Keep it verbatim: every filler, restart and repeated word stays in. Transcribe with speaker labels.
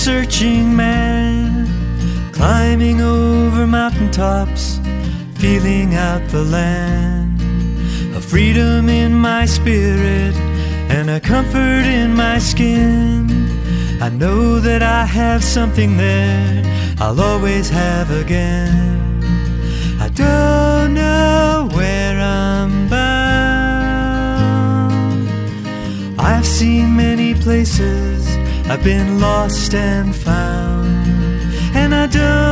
Speaker 1: searching man, climbing over mountaintops, feeling out the land. A freedom in my spirit and a comfort in my skin. I know that I have something there I'll always have again. I don't know where I'm bound. I've seen many places, I've been lost and found, and I don't